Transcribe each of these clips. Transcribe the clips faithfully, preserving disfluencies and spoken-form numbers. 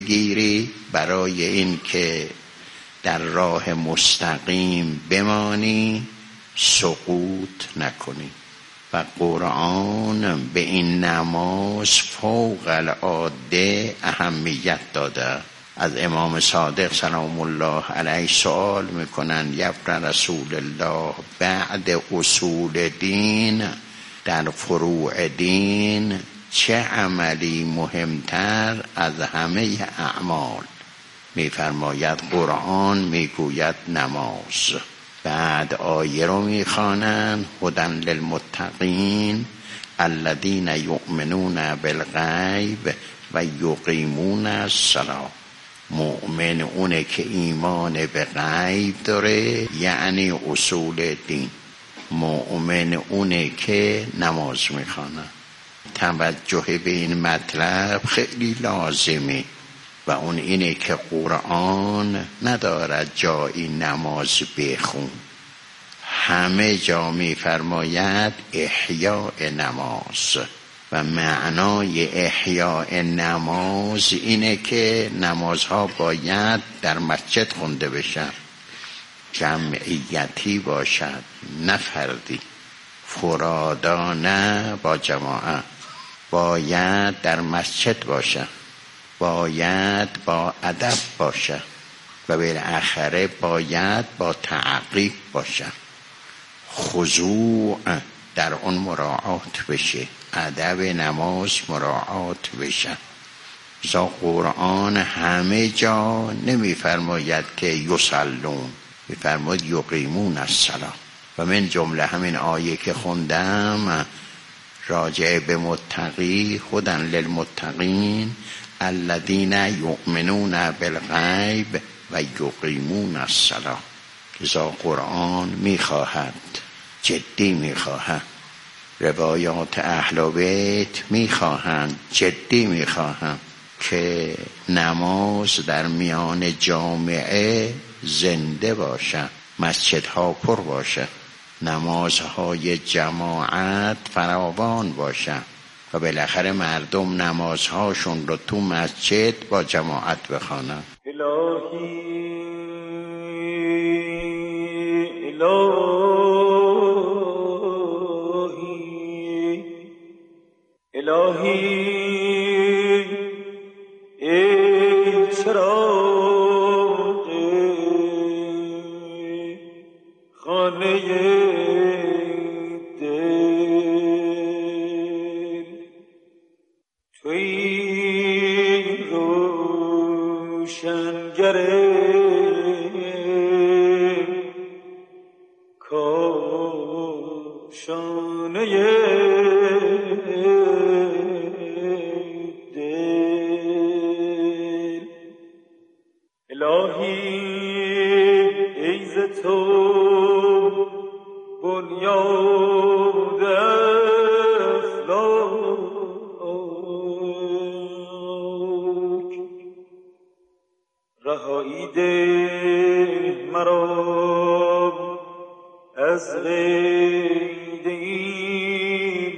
گیری برای این که در راه مستقیم بمانی، سقوط نکنی. و قرآن به این نماز فوق العاده اهمیت داده. از امام صادق سلام الله علیه سوال میکنن یبن رسول الله بعد اصول دین در فروع دین چه عملی مهمتر از همه اعمال؟ میفرماید قرآن میگوید نماز. بعد آیه رو میخوانن هدن للمتقین الذین یؤمنون بالغیب و یقیمون الصلاة. مؤمن اونه که ایمان به غیب داره، یعنی اصول دین. مؤمن اونه که نماز میخوانه. توجه به این مطلب خیلی لازمی و اون اینه که قرآن ندارد جایی نماز بخون. همه جا میفرماید احیاء نماز و معنای احیاء نماز اینه که نمازها باید در مسجد خونده بشن، جمعیتی باشد نه فردی، فرادا نه با جماعت. باید در مسجد باشه، باید با ادب باشه و بالاخره باید با تعقیب باشه. خضوع در اون مراعات بشه، ادب نماز مراعات بشه. زا قرآن همه جا نمیفرماید که یصلون، میفرماید یقیمون الصلاة. و من جمله همین آیه که خوندم راجع به متقی هدن للمتقین الذین یؤمنون بالغیب و یقیمون الصلاة. لذا قرآن میخواهد، جدی میخواهد، روایات اهل بیت میخواهند، جدی میخواهند که نماز در میان جامعه زنده باشه، مسجدها پر باشه، نمازهای جماعت فراوان باشه و بالاخره مردم نمازهاشون رو تو مسجد با جماعت بخوانن. الهی الهی الهی ای چراغ خانه دل، توی روشنگر کاشانه دل. الهی ای ز تو بنیاد افلاک، رهایی ده مرا از قید این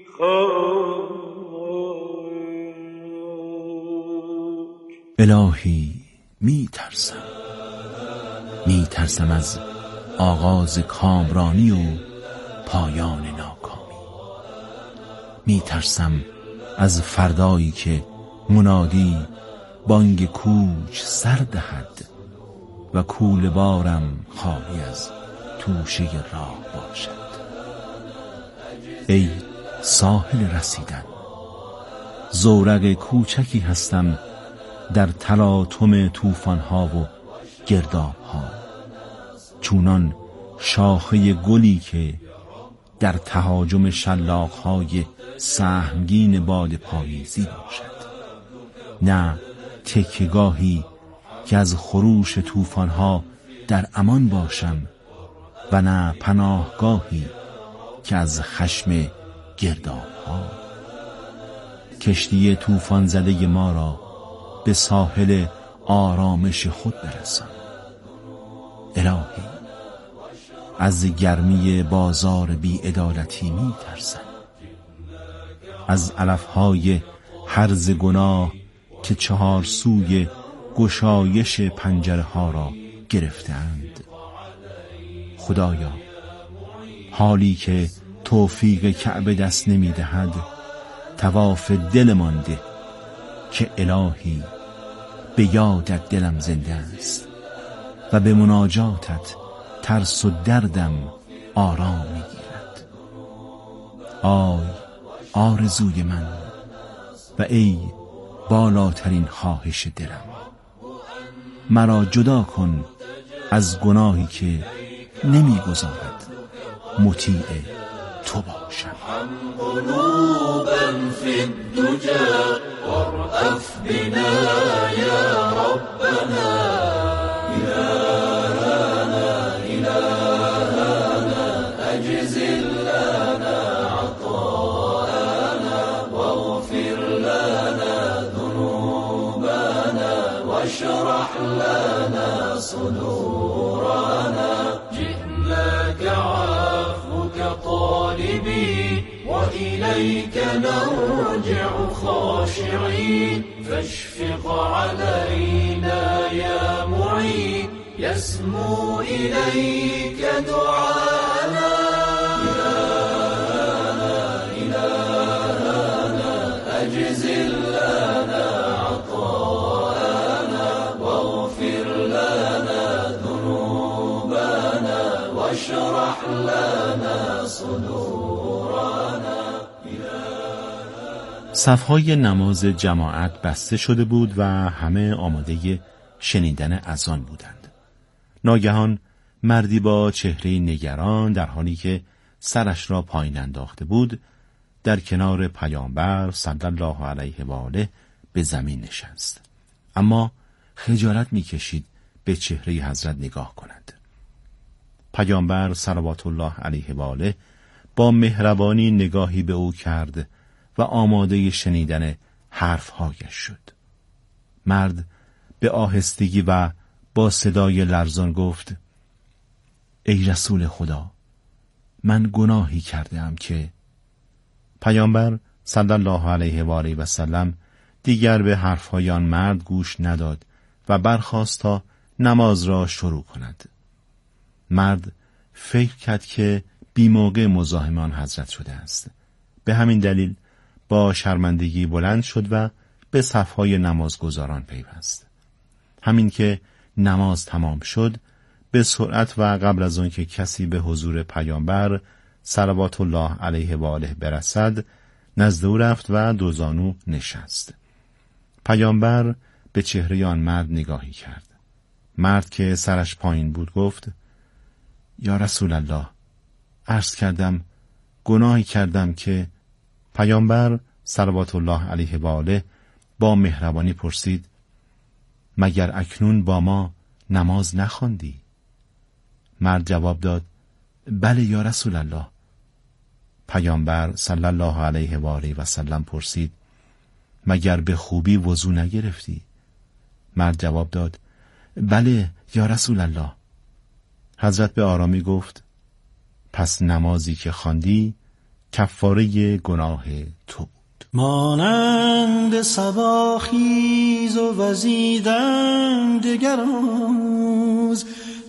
خاک. الهی می ترسم می ترسم از آغاز کامرانی و پایان ناکامی. می ترسم از فردایی که منادی بانگ کوچ سر دهد و کوله بارم خالی از توشه راه باشد. ای ساحل رسیدن، زورق کوچکی هستم در تلاطم طوفان‌ها و گرداب‌ها، چونان شاخه گلی که در تهاجم شلاق‌های سهمگین باد پاییزی باشد، نه تکیه‌گاهی که از خروش طوفان‌ها در امان باشم و نه پناهگاهی که از خشم گرداب‌ها. کشتی طوفان زده ما را به ساحل آرامش خود برسان. الهی از گرمی بازار بی‌عدالتی می ترسم، از علفهای هرز گناه که چهار سوی گشایش پنجره ها را گرفتند. خدایا، حالی که توفیق کعبه دست نمی دهد، طواف دلمان ده که الهی به یادت دلم زنده است و به مناجاتت ترس و دردم آرام می گیرد. آی آرزوی من و ای بالاترین خواهش دلم، مرا جدا کن از گناهی که نمی گذارد مطیع تو باشم. قلوبا في الدجى وارأف بنا يا ربنا، إلهنا إلهنا أجزل لنا عطاءنا واغفر لنا ذنوبنا واشرح لنا صدورنا. جئناك عفوك طالبين وإليك نرجع خاشعين، فاشفق علينا يا معين يسمو إليك دعانا. إلهنا إلهنا أجزل لنا عطاءنا واغفر لنا ذنوبنا واشرح لنا صدورنا. صفهای نماز جماعت بسته شده بود و همه آماده شنیدن اذان بودند. ناگهان مردی با چهره نگران در حالی که سرش را پایین انداخته بود در کنار پیامبر صلی الله علیه و آله به زمین نشست، اما خجالت می‌کشید به چهره حضرت نگاه کند. پیامبر صلوات الله علیه و آله با مهربانی نگاهی به او کرد و آماده شنیدن حرفهایش شد. مرد به آهستگی و با صدای لرزان گفت: ای رسول خدا، من گناهی کردم که... پیامبر صلی الله علیه و آله و سلم دیگر به حرفهای آن مرد گوش نداد و برخاست تا نماز را شروع کند. مرد فکر کرد که بی موقع مزاحم آن حضرت شده است. به همین دلیل با شرمندگی بلند شد و به صفهای نمازگزاران پیوست. همین که نماز تمام شد، به سرعت و قبل از آن که کسی به حضور پیامبر صلوات الله علیه و آله برسد، نزد او رفت و دو زانو نشست. پیامبر به چهره آن مرد نگاهی کرد. مرد که سرش پایین بود گفت: یا رسول الله، عرض کردم گناهی کردم که... پیامبر صلوات الله علیه و آله با مهربانی پرسید: مگر اکنون با ما نماز نخواندی؟ مرد جواب داد: بله یا رسول الله. پیامبر صلی الله علیه و آله و سلم پرسید: مگر به خوبی وضو نگرفتی؟ مرد جواب داد: بله یا رسول الله. حضرت به آرامی گفت: پس نمازی که خواندی کفاره گناه تو بود. مانند صبا خیز و وزیدن دگر آموز،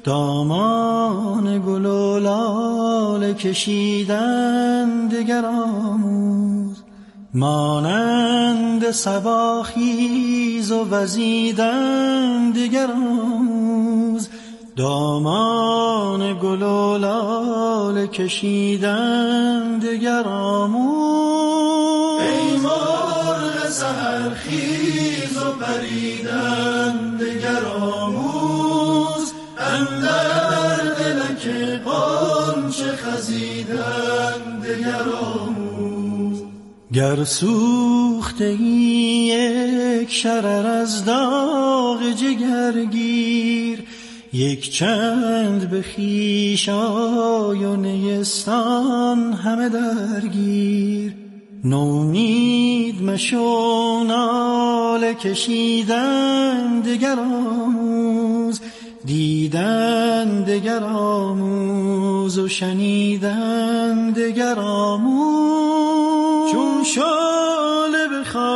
دامان گل و لاله کشیدن دگر آموز. مانند صبا خیز و وزیدن دگر آموز، دامان گل و لاله کشیدن دگر آموز. ای مرغ سحر خیز و پریدن دگر آموز، اندر دلک غنچه خزیدن دگر آموز. گر سوخته ای یک شرر از داغ جگرگیر، یک چند به خویش آی و نیستان همه درگیر. نومید مشو، ناله کشیدن دگر آموز، دیدن دگر آموز و شنیدن دگر آموز. چون شعله بخواه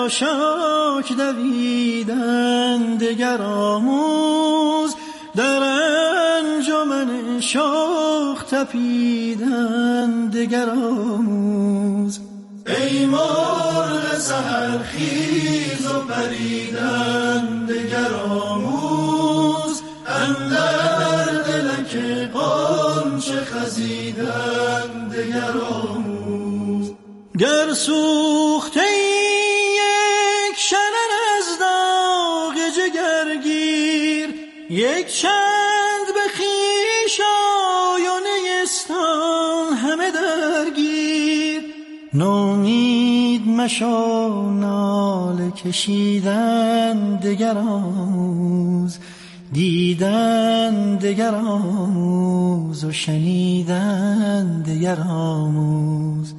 خاشاک دویدن دگر آموز، در انجمن شاخ تپیدن دگر آموز. ای مرغ سحر خیز و پریدن دگر آموز، اندر دلک غنچه خزیدن دگر آموز. گر سوخته یک شرر از داغ جگرگیر، یک چند به خویش آی و نیستان همه درگیر. نومید مشو ناله کشیدن دگر آموز، دیدن دگر آموز و شنیدن دگر آموز.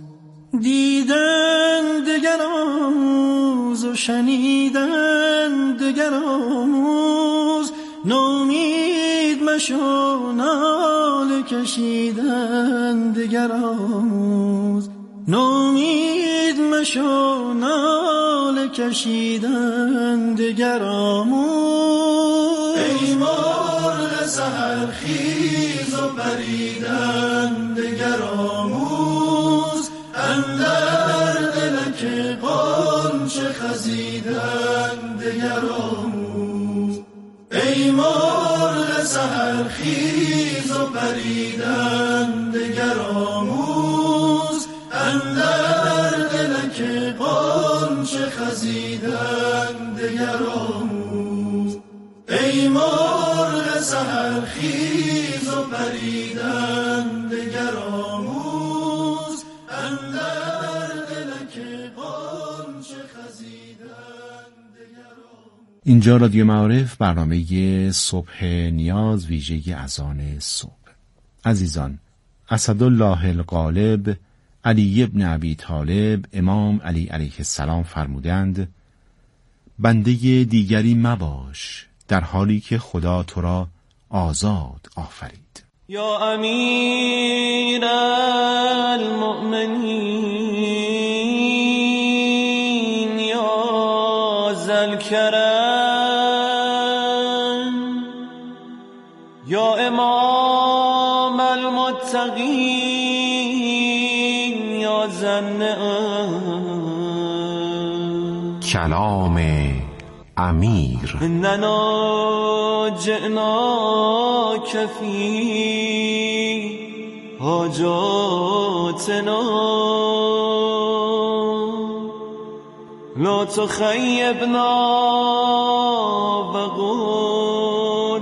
دیدن دگر آموز و شنیدن دگر آموز. نومید مشو ناله کشیدن دگر آموز، نومید مشو ناله کشیدن دگر آموز. ای مرغ سحر خیز و پریدن دگر آموز، اندر دلک غنچه خزیدن دگر آموز. ای مرغ سحر خیز و پریدن دگر آموز، اندر دلک غنچه خزیدن دگر آموز. ای مرغ سحر خیز و پریدن دگر آموز، اندر دلک غنچه خزیدن دگر آموز. اینجا رادیو معارف، برنامه صبح نیاز، ویژه اذان صبح. عزیزان، اسدالله الغالب علی ابن ابی طالب امام علی علیه السلام فرمودند: بنده دیگری مباش در حالی که خدا تو را آزاد آفرید. یا امیر المؤمنین یا ذوالکرم یا امام المتقین یا ذوالنعم. کلام امیر. اننا جئناک فی حاجاتنا لا تخیبنا وقل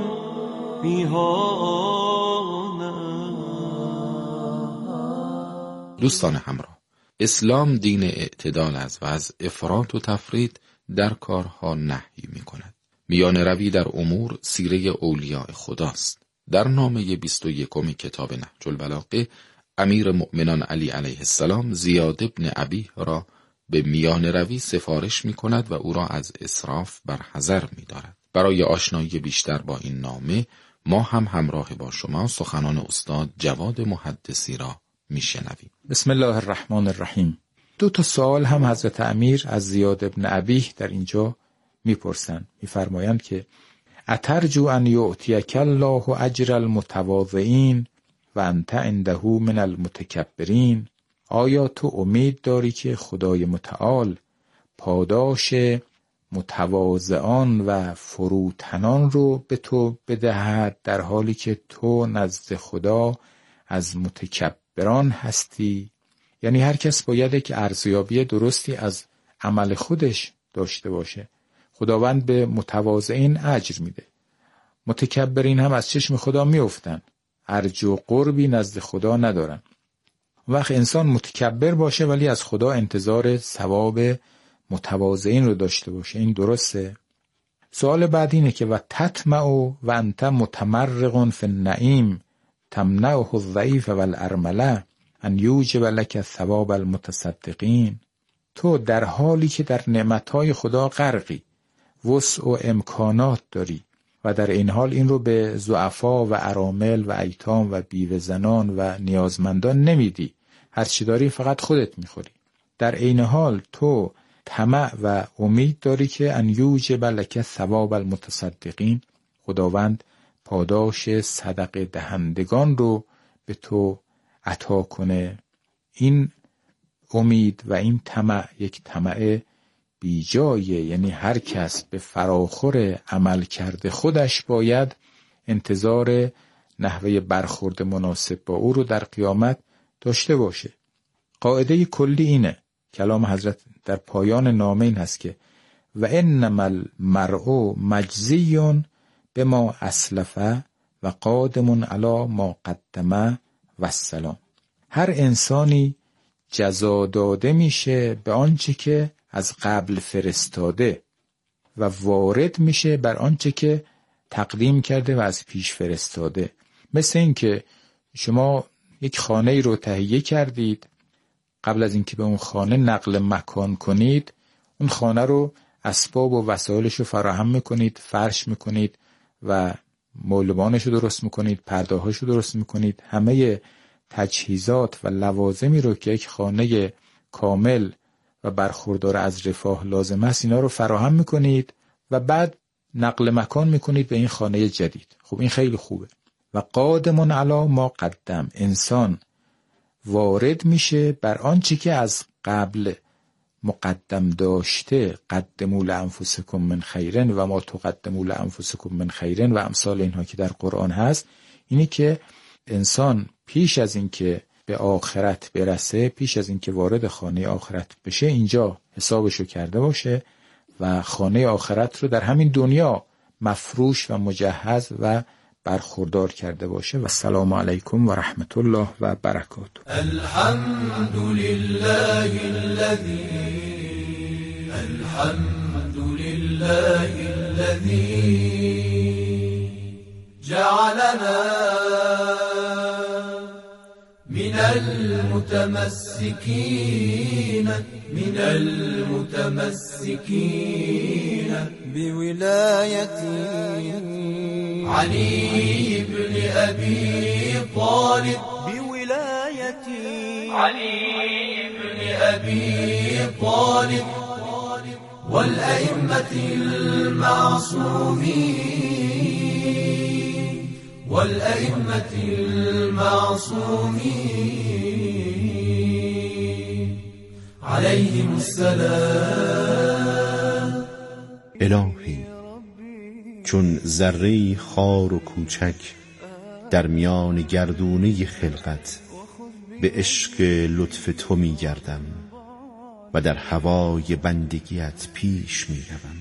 بیهانا. دوستان همراه، اسلام دین اعتدال است و از افراط و تفرید در کارها نهی می کند. میان روی در امور سیره اولیاء خداست. در نامه بیست و یکم کتاب نهج البلاغه، امیر مؤمنان علی علیه السلام زیاد ابن ابیه را به میان روی سفارش می کند و او را از اسراف برحذر می دارد. برای آشنایی بیشتر با این نامه، ما هم همراه با شما سخنان استاد جواد محدثی را می شنویم. بسم الله الرحمن الرحیم. دو تا سوال هم حضرت امیر از زیاد ابن ابیه در اینجا میپرسند. میفرمایند که اترجو ان یؤتیک الله اجر المتواضعین و انت عنده من المتکبرین. آیا تو امید داری که خدای متعال پاداش متواضعان و فروتنان رو به تو بدهد در حالی که تو نزد خدا از متکبران هستی؟ یعنی هر کس باید که ارزیابی درستی از عمل خودش داشته باشه. خداوند به متواضعین اجر میده، متکبرین هم از چشم خدا میافتن، ارجو قربی نزد خدا ندارن. وقت انسان متکبر باشه ولی از خدا انتظار ثواب متواضعین رو داشته باشه، این درسته؟ سوال بعد اینه که و تطمع و انت متمرق فی النعیم تمنعه الضعیف والارمله ان یوجب لک ثواب المتصدقین. تو در حالی که در نعمتهای خدا غرقی، وسع و امکانات داری و در این حال این رو به ضعفا و ارامل و ایتام و بیوه زنان و نیازمندان نمیدی، هر چی داری فقط خودت میخوری. در این حال تو طمع و امید داری که ان یوجب لک ثواب المتصدقین، خداوند پاداش صدقه دهندگان رو به تو عطا کنه. این امید و این طمع یک طمع بیجایه، یعنی هر کس به فراخور عمل کرده خودش باید انتظار نحوه برخورد مناسب با او رو در قیامت داشته باشه. قاعده کلی اینه، کلام حضرت در پایان نامه این هست که و انما المرء مجزی بما اسلف و قادم علی ما قدم و السلام. هر انسانی جزا داده میشه به آنچه که از قبل فرستاده و وارد میشه بر آنچه که تقدیم کرده و از پیش فرستاده. مثل این که شما یک خانه رو تهیه کردید، قبل از اینکه به اون خانه نقل مکان کنید، اون خانه رو اسباب و وسایلش رو فراهم میکنید، فرش میکنید و مولبانش رو درست میکنید، پرده‌هاش رو درست میکنید، همه تجهیزات و لوازمی رو که یک خانه کامل و برخوردار از رفاه لازم است اینا رو فراهم میکنید و بعد نقل مکان میکنید به این خانه جدید. خب این خیلی خوبه. و قادم علی ما قدم، انسان وارد میشه بر آنچه که از قبل مقدم داشته. قدموا لانفسکم من خیرن و ما تقدموا لانفسکم من خیرن و امثال اینها که در قرآن هست. اینی که انسان پیش از اینکه به آخرت برسه، پیش از اینکه وارد خانه آخرت بشه، اینجا حسابشو کرده باشه و خانه آخرت رو در همین دنیا مفروش و مجهز و برخوردار کرده باشه. و السلام علیکم و رحمت الله و برکاته. الحمد لله الذي الحمد لله الذي جعلنا من المتمسكين من المتمسكين بولايتي علي بن أبي طالب بولايتي علي بن أبي طالب والأئمة المعصومين والأئمة المعصومين عليهم السلام. الهی چون ذره خار و کوچک در میان گردونه خلقت به عشق لطف تو می گردم و در هوای بندگیت پیش می روم.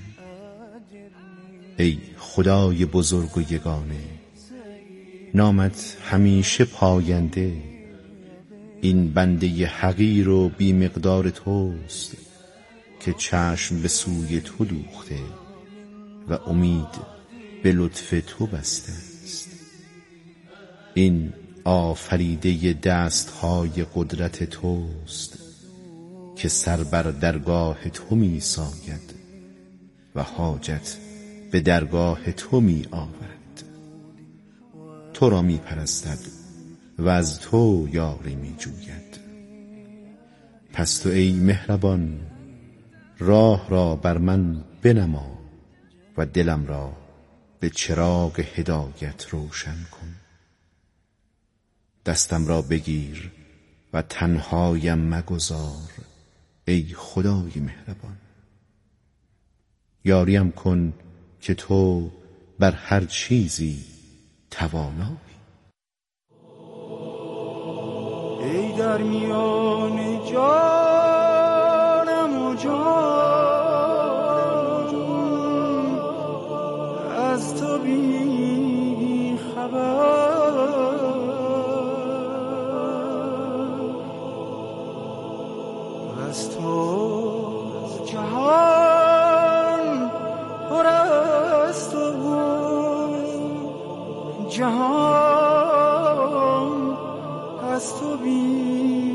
ای خدای بزرگ و یگانه، نامت همیشه پاینده. این بنده حقیر و بی مقدار توست که چشم به سوی تو دوخته و امید به لطف تو بسته است. این آفریده دستهای قدرت توست که سر بر درگاه تو می ساید و حاجت به درگاه تو می آورد. تو را می پرستد و از تو یاری می جوید. پس تو ای مهربان راه را بر من بنما و دلم را به چراغ هدایت روشن کن. دستم را بگیر و تنهایم مگذار ای خدای مهربان. یاریم کن که تو بر هر چیزی توانایی. ای در میان جانم و جان از تو بی خبر، از تو جهان پر است و جهان از تو بی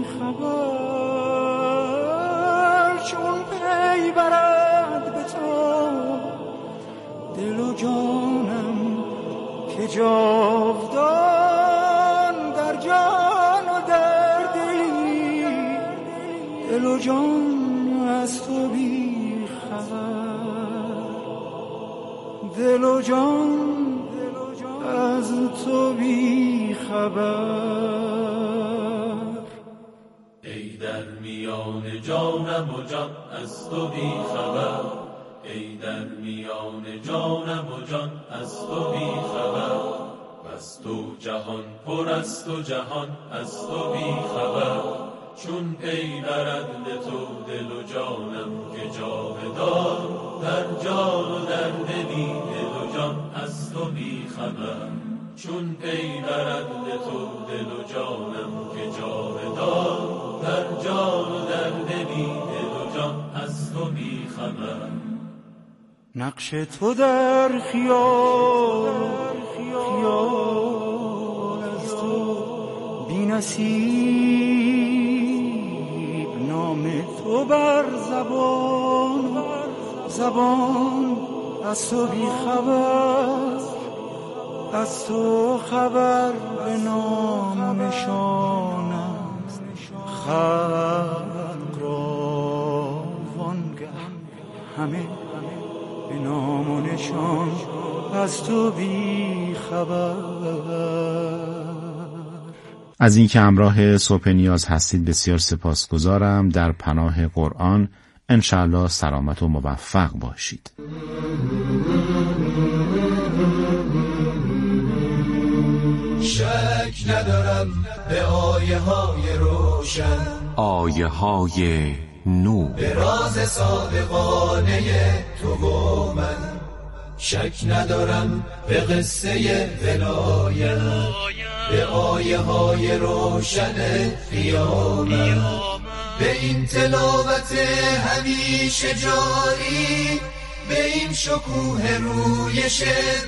خبر. چون پی برد به تو دل و جانم که جاودان در جان و در دلی، دل و جان از تو بی دل و جان از تو بی خبر. ای در میان جانم و جان از تو بی خبر، ای در میان جانم و جان از تو بی خبر. بس تو جهان پر است و جهان از تو بی خبر. چون پی برند تو دل و جانم که جاودان، در جان و در دلی دل و جان از تو بی خبر. چون پی برند تو دل و جانم که جاودان، در جان و در دلی دل و جان از تو بی خبر. نقش تو در خیال خیال از تو بی نصیب، نام تو بر زبان زبان از تو بی خبر. از تو خبر به نام و نشانم، خلق را وانگه همه به نام و نشان از تو بی خبر. از اینکه همراه صبح نیاز هستید بسیار سپاسگزارم. در پناه قرآن انشاءالله سلامت و موفق باشید. شک ندارم به آیه های روشن، آیه های نور، به راز صادقانه تو و من. شک ندارم به قصه ولایت، به آیه های روشن قیامت، به این تلاوت همیشه جاری، به این شکوه رویش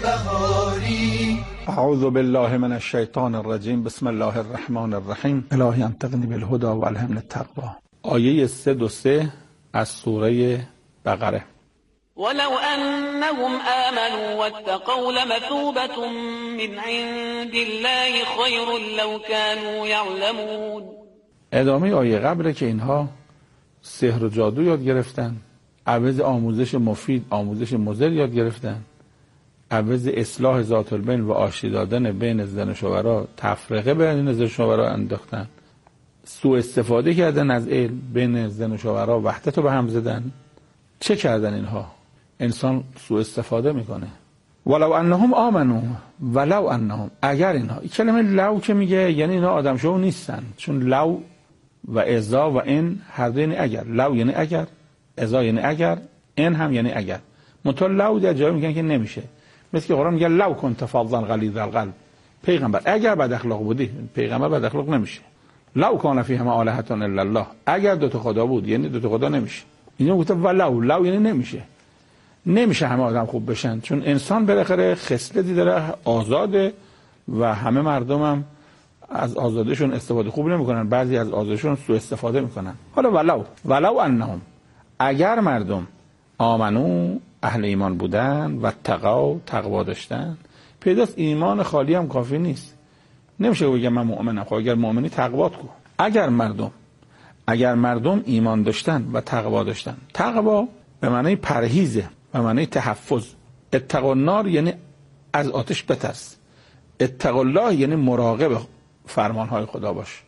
بهاری. اعوذ بالله من الشیطان الرجیم. بسم الله الرحمن الرحیم. الهی انطقنی بالهدى و الهمنی التقوی. آیه سه دو سه از سوره بقره. ولو أنهم آمنوا واتقوا لمثوبة من عند الله خير لو كانوا يعلمون. ادامه آیه قبله که اینها سحر و جادو یاد گرفتن، عوض آموزش مفید آموزش مضر یاد گرفتن، عوض اصلاح ذات البین و آشتی دادن بین زن و شوهر تفرقه بین زن و شوهر انداختن، سوء استفاده کردن از علم بین زن و شوهر، وحدت رو به هم زدن. چه کردن اینها؟ انسان سوء استفاده میکنه. ولو انهم آمنو، ولو انهم، اگر اینها، این کلمه لو که میگه یعنی اینا آدم شو نیستن، چون لو و ازا و ان هر دو یعنی اگر. لو یعنی اگر، ازا یعنی اگر، ان هم یعنی اگر. منتها لو در جایی میگن که نمیشه. مثل که قرآن میگه لو کنت فظا غلیظ القلب، پیغمبر اگر بد اخلاق بودی، پیغمبر بد اخلاق نمیشه. لو کان فیهما آلهة الا الله، اگر دو تا خدا بود یعنی دو تا خدا نمیشه. اینو گفته ولو، لو یعنی نمیشه. نمیشه همه آدم خوب بشن، چون انسان بالاخره خصلتی داره آزاده و همه مردم هم از آزادیشون استفاده خوب نمیکنن، بعضی از آزادیشون سوء استفاده میکنن. حالا ولو ولو انهم، اگر مردم آمنو اهل ایمان بودن و تقوا تقوا داشتن. پیداست ایمان خالی هم کافی نیست، نمیشه بگم من مؤمنم. خب اگر مؤمنی تقوات کو. اگر مردم اگر مردم ایمان داشتن و تقوا داشتن، تقوا به معنی پرهیزه، به معنی تحفظ. اتقوا النار یعنی از آتش بترس. اتقوا الله یعنی مراقب فرمانهای خدا باش.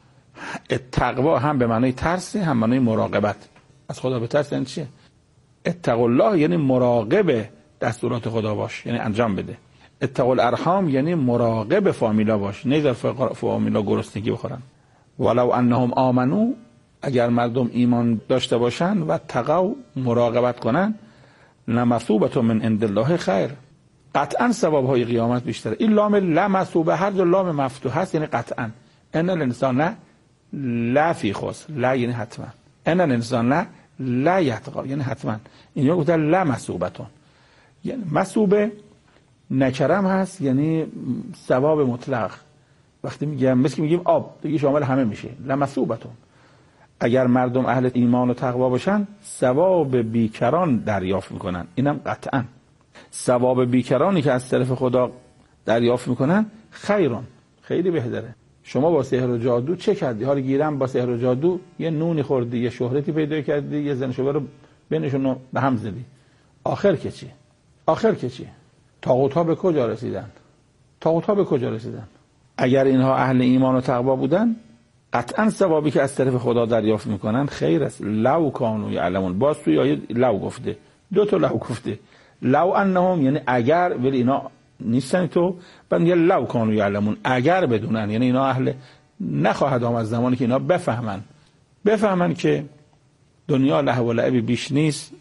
التقوا هم به معنی ترس، هم معنی مراقبت. از خدا بترس یعنی چیه؟ اتقوا الله یعنی مراقب دستورات خدا باش، یعنی انجام بده. اتقوا الارحام یعنی مراقب فامیلا باش، نذار فامیلا گرسنگی بخورن. ولو انهم آمنو، اگر مردم ایمان داشته باشن و تقوا مراقبت کنن، لمثوبة من عند الله خیر، قطعا ثواب های قیامت بیشتره. این لام لمثوبه هر دو لام مفتوح هست یعنی قطعا. ان الانسان لا فی خسر، لا یعنی حتما. ان الانسان لا یتقی یعنی حتما. اینجا گفته لمثوبتون، یعنی مثوبه نکرم هست یعنی ثواب مطلق. وقتی میگم مثل میگیم آب دیگه شامل همه میشه. لمثوبتون، اگر مردم اهل ایمان و تقوا باشن ثواب بیکران دریافت میکنن. اینم قطعا ثواب بیکرانی که از طرف خدا دریافت میکنن خیرون، خیلی بهتره. شما با سحر و جادو چه کردی؟ حالا گیرم با سحر و جادو یه نونی خوردی، یه شهرتی پیدا کردی، یه زن شوهر رو بینشون به هم زدی. آخر که چی؟ آخر که چی؟ طاغوت‌ها به کجا رسیدن؟ طاغوت‌ها به کجا رسیدن؟ اگر اینها اهل ایمان و تقوا بودن، قطعا ثوابی که از طرف خدا دریافت میکنن خیر است. لو کانوا یعلمون، باز توی آیه لو گفته، دو تا لو گفته. لو انهم یعنی اگر، ولی اینا نیستن تو، بعد میگه لو کانوا یعلمون، اگر بدونن، یعنی اینا اهل نخواهد آمد زمانی که اینا بفهمن بفهمن که دنیا لهو و لعب بیش نیست،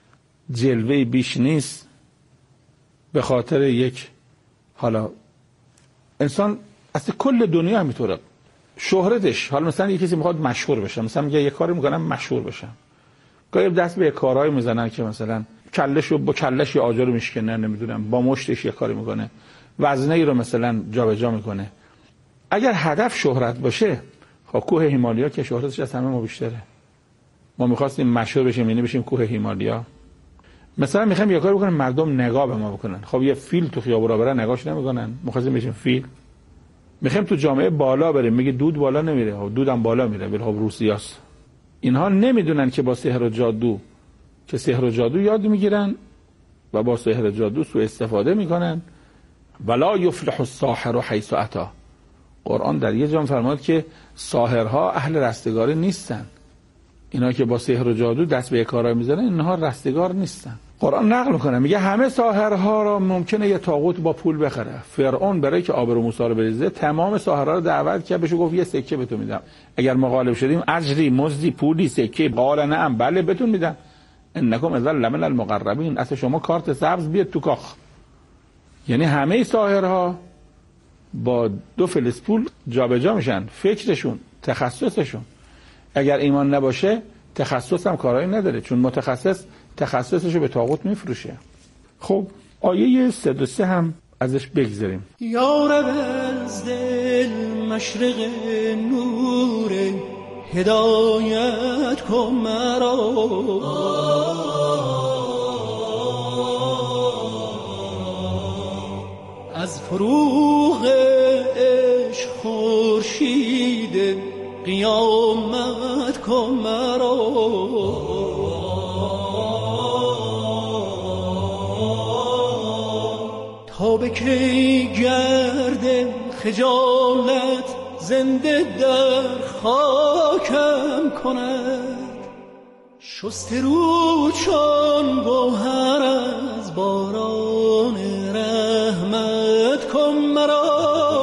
جلوه بیش نیست، به خاطر یک، حالا انسان اصلا کل دنیا همینطوره، شهرتش، حالا مثلا یه کسی میخواد مشهور بشه، مثلا میگه یه کاری میکنم مشهور بشم، گاهی دست به کارهای میزنن که مثلا کلهشو با کلهش آجر میشکنه، نمیدونم با مشتش یه کاری میکنه، وزنه ای رو مثلا جابجا میکنه. اگر هدف شهرت باشه، خب کوه هیمالیا که شهرتش از همه ما بیشتره. ما میخواستیم مشهور بشیم، یعنی بشیم کوه هیمالیا. مثلا میخوایم یه کاری بکنیم مردم نگاه به ما بکنن، خب یه فیل تو خیابون را برن نگاهش نمیکنن، میخواستیم بشیم فیل. میخوایم تو جامعه بالا بریم، میگه دود بالا نمیره، خب دودم بالا میره، ولی خب روسیاست. اینها نمیدونن که با سحر و جادو، که سحر و جادو یاد میگیرن و با سحر و جادو سوء استفاده میکنن. ولا یفلح الساحر حیث اتی. قرآن در یه جا فرمود که ساحرها اهل رستگاری نیستن. اینا که با سحر و جادو دست به کارا میزنن، اینها رستگار نیستن. قرآن نقل میکنه، میگه همه ساحرها را ممکنه یه طاغوت با پول بخره. فرعون برای که آبرو موسی رو بریزه، تمام ساحرها رو دعوت کرد، بهش گفت یه سکه بهتون میدم، اگر ما غالب شدیم اجری، مزدی، پولی، سکه. قال نعم، بله بهتون میدم. انکم اذا لمن المقربین، اصلا شما کارت سبز بیاد تو کاخ. یعنی همه ساحرها با دو فلس پول جابجا میشن، فکرشون، تخصصشون. اگر ایمان نباشه تخصص هم کارایی نداره، چون متخصص تخصصشو به طاغوت میفروشه. خب آیه صد و سه هم ازش بگذاریم. یا رب از دل مشرق نور هدایت کن مرا، از فروغ عشق خورشید قیامت کن مرا. تا به کی گرد خجالت زنده در خاکم کند، شست رو چون گوهر از باران رحمت کن مرا.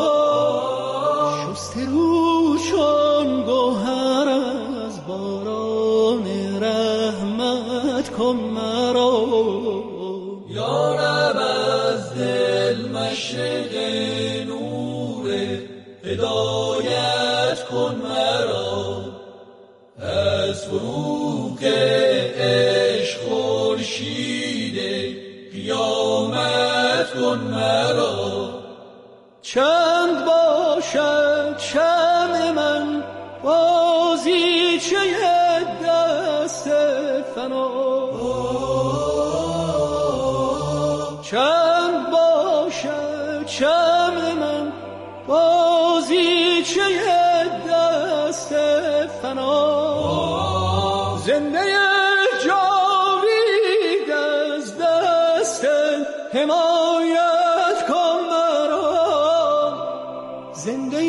شست رو چون گوهر از باران رحمت کن مرا. یا رب از دل مشرق نور هدایت کن مرا، از فروغ عشق خورشید قیامت کن مرا. چند باشد شمع من بازیچه دست فنا، چند باشد شمع من بازیچه دست فنا. زنده جاوید از دست حمایت کن مرا، زنده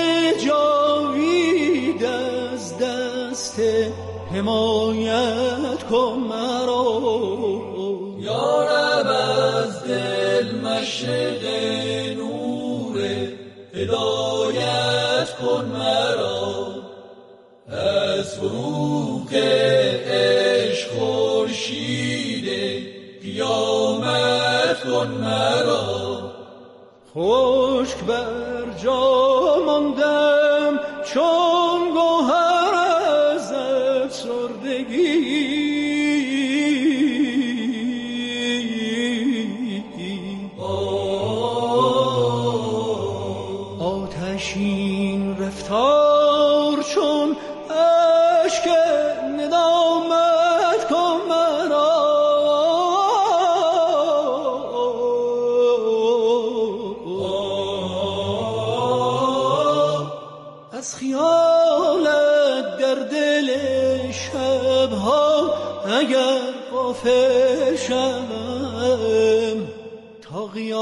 جاوید از دست حمایت کن مرا. یا رب از دل مشرق نور هدایت کن مرا، از فروغ عشق خورشید قیامت کن مرا. خشک بر جا ماندم چون گوهر از افسردگی، آتشین رفتار چون اشک ندامت کن مرا. از خیالت در دل شبها اگر غافل شوم،